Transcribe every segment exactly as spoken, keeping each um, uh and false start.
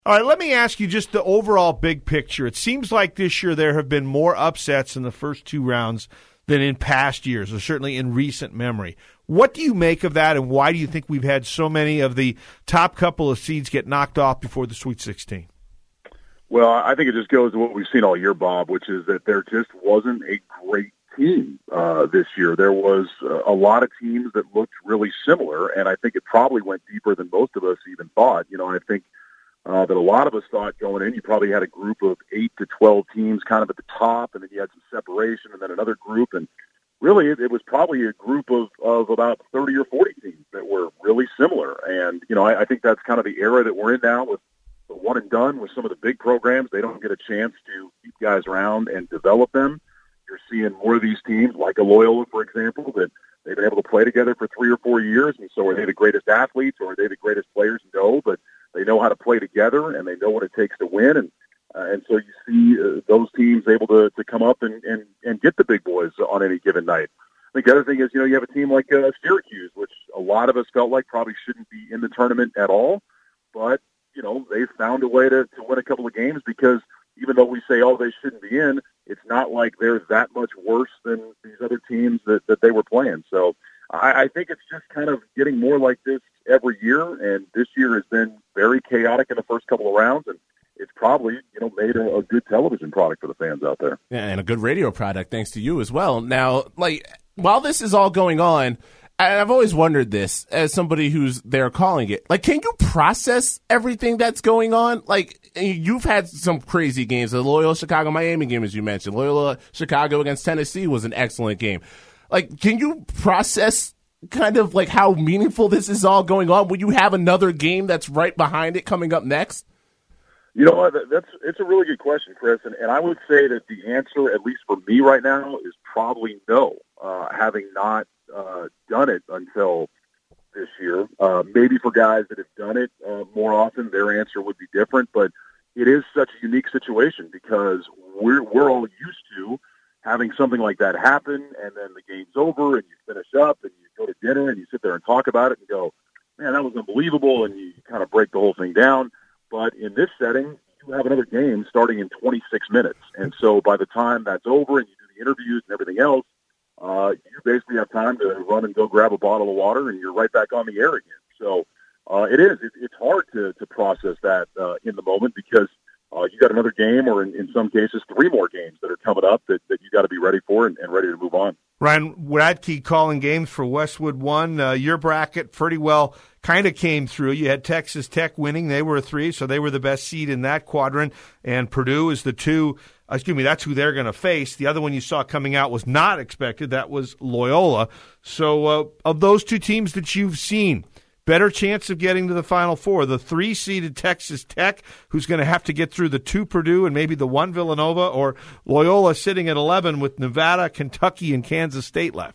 All right, let me ask you just the overall big picture. It seems like this year there have been more upsets in the first two rounds than in past years, or certainly in recent memory. What do you make of that, and why do you think we've had so many of the top couple of seeds get knocked off before the Sweet sixteen? Well, I think it just goes to what we've seen all year, Bob, which is that there just wasn't a great team uh, this year. There was uh, a lot of teams that looked really similar, and I think it probably went deeper than most of us even thought. You know, I think Uh, that a lot of us thought going in, you probably had a group of eight to twelve teams kind of at the top, and then you had some separation, and then another group. And really, it, it was probably a group of, of about thirty or forty teams that were really similar. And, you know, I, I think that's kind of the era that we're in now with the one and done with some of the big programs. They don't get a chance to keep guys around and develop them. You're seeing more of these teams, like a Loyola, for example, that they've been able to play together for three or four years. And so are they the greatest athletes, or are they the greatest players? No, but they know how to play together, and they know what it takes to win. And uh, and so you see uh, those teams able to, to come up and, and, and get the big boys on any given night. I think the other thing is, you know, you have a team like uh, Syracuse, which a lot of us felt like probably shouldn't be in the tournament at all. But, you know, they've found a way to, to win a couple of games because even though we say, oh, they shouldn't be in, it's not like they're that much worse than these other teams that, that they were playing. So I, I think it's just kind of getting more like this every year, and this year has been very chaotic in the first couple of rounds, and it's probably, you know, made a, a good television product for the fans out there. Yeah, and a good radio product thanks to you as well. Now, like, while this is all going on, and I've always wondered this as somebody who's there calling it, like, can you process everything that's going on? Like, you've had some crazy games. The Loyola Chicago-Miami game, as you mentioned. Loyola Chicago against Tennessee was an excellent game. Like, can you process kind of like how meaningful this is all going on when you have another game that's right behind it coming up next? You know what? That's it's a really good question, Chris, and, and I would say that the answer, at least for me right now, is probably no. Uh, having not uh, done it until this year, uh, maybe for guys that have done it uh, more often, their answer would be different. But it is such a unique situation because we're we're all used to having something like that happen, and then the game's over, and you finish up, and you go to dinner, and you sit there and talk about it and go, man, that was unbelievable, and you kind of break the whole thing down. But in this setting, you have another game starting in twenty-six minutes. And so by the time that's over and you do the interviews and everything else, uh, you basically have time to run and go grab a bottle of water, and you're right back on the air again. So uh, it is. It, it's hard to, to process that uh, in the moment because Uh, you got another game, or in, in some cases, three more games that are coming up that, that you got to be ready for and, and ready to move on. Ryan Radke calling games for Westwood One. Uh, your bracket pretty well kind of came through. You had Texas Tech winning; they were a three, so they were the best seed in that quadrant. And Purdue is the two. Uh, excuse me, that's who they're going to face. The other one you saw coming out was not expected. That was Loyola. So, uh, of those two teams that you've seen, better chance of getting to the Final Four, the three-seeded Texas Tech, who's going to have to get through the two Purdue and maybe the one Villanova, or Loyola sitting at eleven with Nevada, Kentucky, and Kansas State left?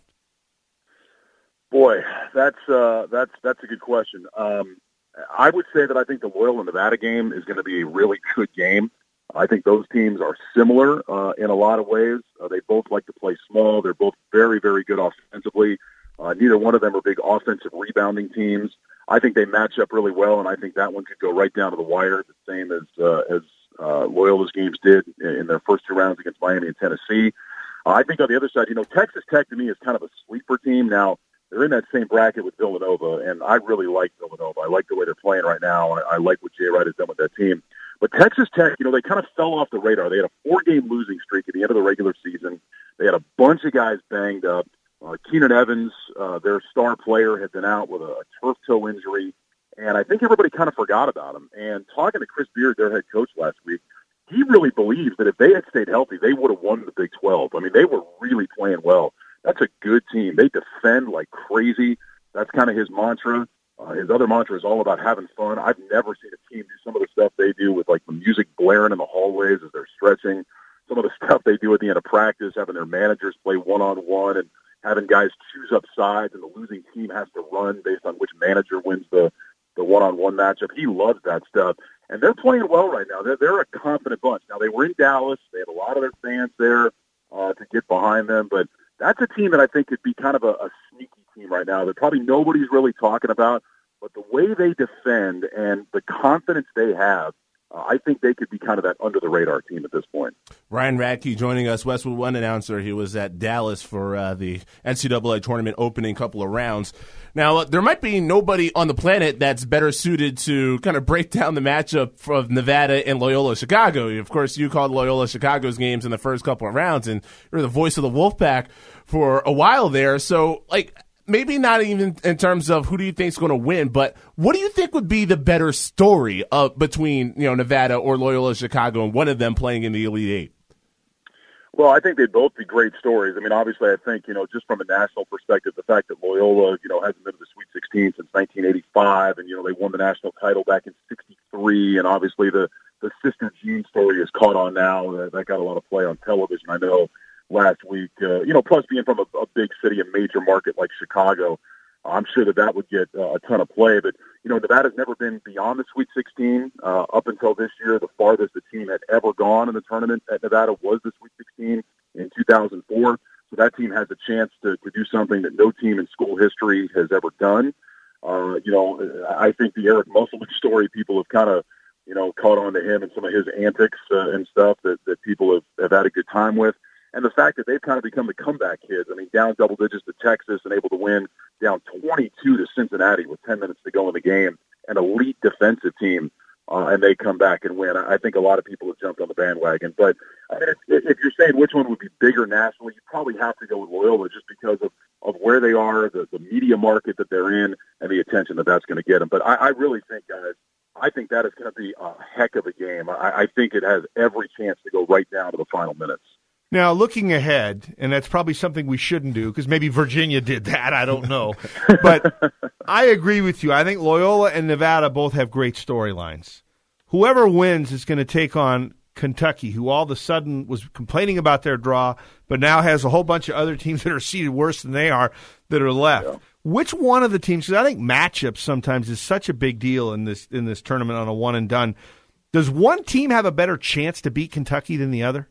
Boy, that's uh, that's that's a good question. Um, I would say that I think the Loyola Nevada game is going to be a really good game. I think those teams are similar uh, in a lot of ways. Uh, they both like to play small. They're both very, very good offensively. Uh, neither one of them are big offensive rebounding teams. I think they match up really well, and I think that one could go right down to the wire, the same as uh, as uh, Loyola's games did in their first two rounds against Miami and Tennessee. Uh, I think on the other side, you know, Texas Tech to me is kind of a sleeper team. Now, they're in that same bracket with Villanova, and I really like Villanova. I like the way they're playing right now. I, I like what Jay Wright has done with that team. But Texas Tech, you know, they kind of fell off the radar. They had a four-game losing streak at the end of the regular season. They had a bunch of guys banged up. Uh, Keenan Evans, uh, their star player, had been out with a, a turf toe injury, and I think everybody kind of forgot about him. And talking to Chris Beard, their head coach last week, he really believes that if they had stayed healthy, they would have won the Big twelve. I mean, they were really playing well. That's a good team. They defend like crazy. That's kind of his mantra. Uh, his other mantra is all about having fun. I've never seen a team do some of the stuff they do with like the music blaring in the hallways as they're stretching. Some of the stuff they do at the end of practice, having their managers play one-on-one and having guys choose up sides, and the losing team has to run based on which manager wins the, the one-on-one matchup. He loves that stuff. And they're playing well right now. They're, they're a confident bunch. Now, they were in Dallas. They had a lot of their fans there uh, to get behind them. But that's a team that I think could be kind of a, a sneaky team right now that probably nobody's really talking about. But the way they defend and the confidence they have uh, I think they could be kind of that under-the-radar team at this point. Ryan Radke joining us, Westwood One announcer. He was at Dallas for uh, the N C double A tournament opening couple of rounds. Now, uh, there might be nobody on the planet that's better suited to kind of break down the matchup of Nevada and Loyola Chicago. Of course, you called Loyola Chicago's games in the first couple of rounds, and you're the voice of the Wolfpack for a while there. So, like, maybe not even in terms of who do you think is going to win, but what do you think would be the better story of between, you know, Nevada or Loyola Chicago and one of them playing in the Elite Eight? Well, I think they'd both be great stories. I mean, obviously, I think, you know, just from a national perspective, the fact that Loyola, you know, hasn't been to the Sweet sixteen since nineteen eighty-five, and, you know, they won the national title back in sixty-three, and obviously the, the Sister Jean story is caught on now. That, that got a lot of play on television, I know, last week. Uh, you know, plus being from a, a big city, a major market like Chicago, I'm sure that that would get uh, a ton of play. But, you know, Nevada's never been beyond the Sweet sixteen. Uh, up until this year, the farthest the team had ever gone in the tournament at Nevada was the Sweet sixteen in two thousand four. So that team has a chance to, to do something that no team in school history has ever done. Uh, you know, I think the Eric Musselman story, people have kind of, you know, caught on to him and some of his antics uh, and stuff that, that people have, have had a good time with. And the fact that they've kind of become the comeback kids. I mean, down double digits to Texas and able to win, down twenty-two to Cincinnati with ten minutes to go in the game, an elite defensive team, uh, and they come back and win. I think a lot of people have jumped on the bandwagon. But I mean, if, if you're saying which one would be bigger nationally, you probably have to go with Loyola just because of, of where they are, the, the media market that they're in, and the attention that that's going to get them. But I, I really think, guys, I think that is going to be a heck of a game. I, I think it has every chance to go right down to the final minutes. Now, looking ahead, and that's probably something we shouldn't do because maybe Virginia did that. I don't know. But I agree with you. I think Loyola and Nevada both have great storylines. Whoever wins is going to take on Kentucky, who all of a sudden was complaining about their draw, but now has a whole bunch of other teams that are seeded worse than they are that are left. Yeah. Which one of the teams, because I think matchups sometimes is such a big deal in this in this tournament on a one and done. Does one team have a better chance to beat Kentucky than the other?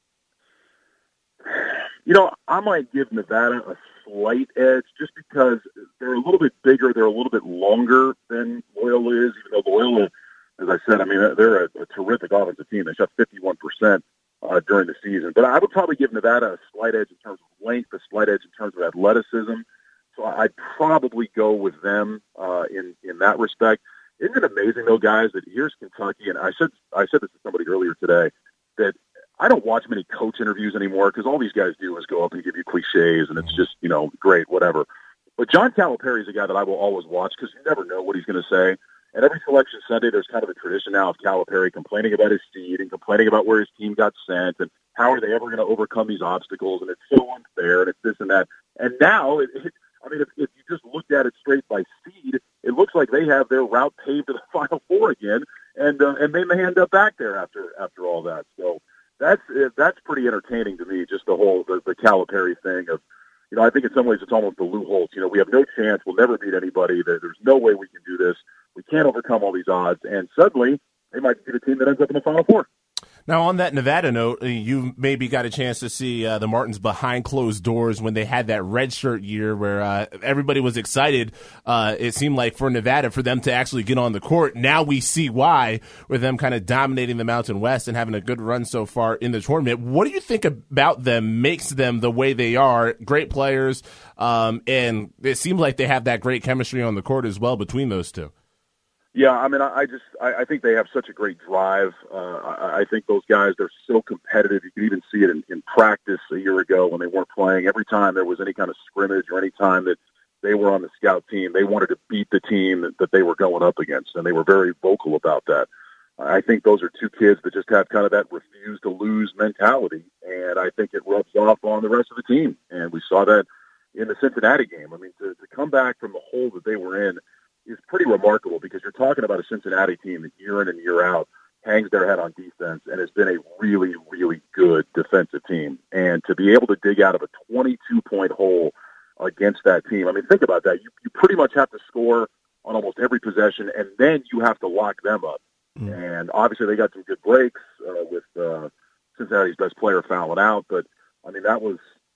You know, I might give Nevada a slight edge just because they're a little bit bigger, they're a little bit longer than Loyola is, even though Loyola, as I said, I mean, they're a, a terrific offensive team. They shot fifty-one percent uh, during the season. But I would probably give Nevada a slight edge in terms of length, a slight edge in terms of athleticism. So I'd probably go with them uh, in, in that respect. Isn't it amazing, though, guys, that here's Kentucky, and I said, I said this to somebody earlier today, that I don't watch many coach interviews anymore because all these guys do is go up and give you cliches, and it's just, you know, great, whatever. But John Calipari is a guy that I will always watch because you never know what he's going to say. And every selection Sunday, there's kind of a tradition now of Calipari complaining about his seed and complaining about where his team got sent and how are they ever going to overcome these obstacles, and it's so unfair, and it's this and that. And now, it, it, I mean, if, if you just looked at it straight by seed, it looks like they have their route paved to the Final Four again, and uh, and they may end up back there after after all that. So that's that's pretty entertaining to me, just the whole the, the Calipari thing of, you know, I think in some ways it's almost the Lou Holtz. You know, we have no chance. We'll never beat anybody. There, there's no way we can do this. We can't overcome all these odds. And suddenly, they might be the team that ends up in the Final Four. Now, on that Nevada note, you maybe got a chance to see uh, the Martins behind closed doors when they had that red shirt year where uh, everybody was excited, uh, it seemed like, for Nevada, for them to actually get on the court. Now we see why, with them kind of dominating the Mountain West and having a good run so far in the tournament. What do you think about them makes them the way they are? Great players, um, and it seems like they have that great chemistry on the court as well between those two. Yeah, I mean, I, I just I, I think they have such a great drive. Uh, I, I think those guys, they're so competitive. You could even see it in, in practice a year ago when they weren't playing. Every time there was any kind of scrimmage or any time that they were on the scout team, they wanted to beat the team that, that they were going up against, and they were very vocal about that. I think those are two kids that just have kind of that refuse to lose mentality, and I think it rubs off on the rest of the team. And we saw that in the Cincinnati game. I mean, to, to come back from the hole that they were in is pretty remarkable because you're talking about a Cincinnati team that year in and year out hangs their head on defense and has been a really, really good defensive team. And to be able to dig out of a twenty-two point hole against that team, I mean, think about that. You, you pretty much have to score on almost every possession, and then you have to lock them up. Mm. And obviously they got some good breaks uh, with uh, Cincinnati's best player fouling out, but I mean, that was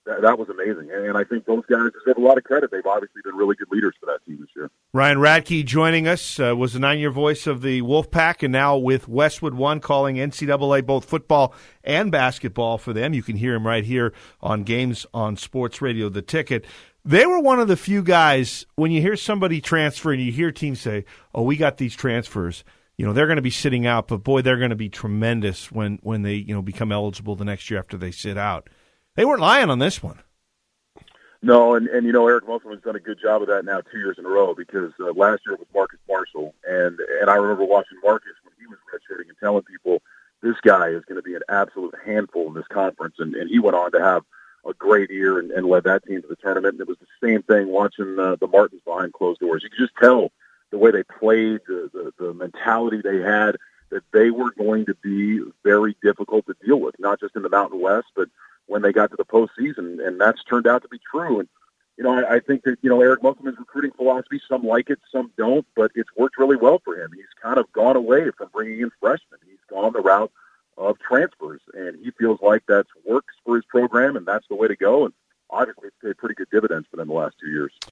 that, that was amazing. And, and I think those guys deserve a lot of credit. They've obviously been really good leaders for that team this year. Ryan Radke joining us, uh, was the nine-year voice of the Wolfpack, and now with Westwood One calling N C double A both football and basketball for them. You can hear him right here on Games on Sports Radio, The Ticket. They were one of the few guys, when you hear somebody transfer and you hear teams say, oh, we got these transfers, you know, they're going to be sitting out, but boy, they're going to be tremendous when, when they, you know, become eligible the next year after they sit out. They weren't lying on this one. No, and, and you know, Eric Musselman's done a good job of that now two years in a row, because uh, last year it was Marcus Marshall, and and I remember watching Marcus when he was redshirting and telling people this guy is going to be an absolute handful in this conference, and, and he went on to have a great year and, and led that team to the tournament. And it was the same thing watching uh, the Martins behind closed doors. You could just tell the way they played, the, the, the mentality they had, that they were going to be very difficult to deal with, not just in the Mountain West, but when they got to the postseason, and that's turned out to be true. And, you know, I, I think that, you know, Eric Musselman's recruiting philosophy, some like it, some don't, but it's worked really well for him. He's kind of gone away from bringing in freshmen. He's gone the route of transfers, and he feels like that's works for his program, and that's the way to go. And obviously, it's paid pretty good dividends for them the last two years.